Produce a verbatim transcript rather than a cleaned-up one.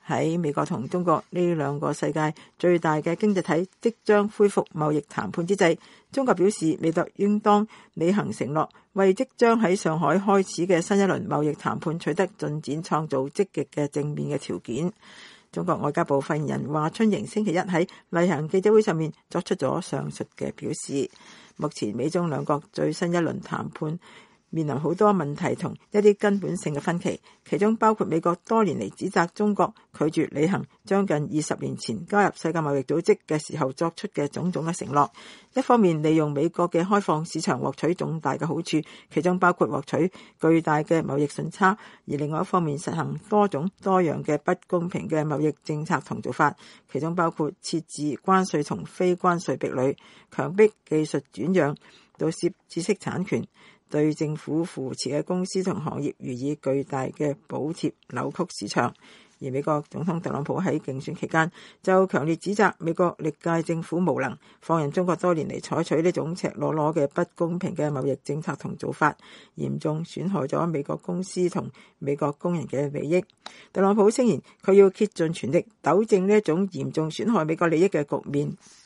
喺美國同中國呢兩個世界最大嘅經濟體即將恢復貿易談判之際，中國表示美國應當履行承諾，為即將喺上海開始嘅新一輪貿易談判取得進展創造積極嘅正面嘅條件。中國外交部發言人華春瑩星期一喺例行記者會上面作出咗上述嘅表示。目前美中兩國最新一輪談判面臨好多問題同一啲根本性嘅分歧，其中包括美國多年嚟指責中國拒絕履行將近二十年前加入世界貿易組織嘅時候作出嘅種種嘅承諾。一方面利用美國嘅開放市場獲取重大嘅好處，其中包括獲取巨大嘅貿易順差；而另外一方面實行多種多樣嘅不公平嘅貿易政策同做法，其中包括設置關稅同非關稅壁壘，強迫技術轉讓到涉知識產權，對政府扶持嘅公司同行業予以巨大嘅補貼，扭曲市場。而美國總統特朗普喺競選期間就強烈指責美國歷屆政府無能，放任中國多年嚟採取呢種赤裸裸嘅不公平嘅貿易政策同做法，嚴重損害咗美國公司同美國工人嘅利益。特朗普聲言佢要竭盡全力糾正呢一種嚴重損害美國利益嘅局面。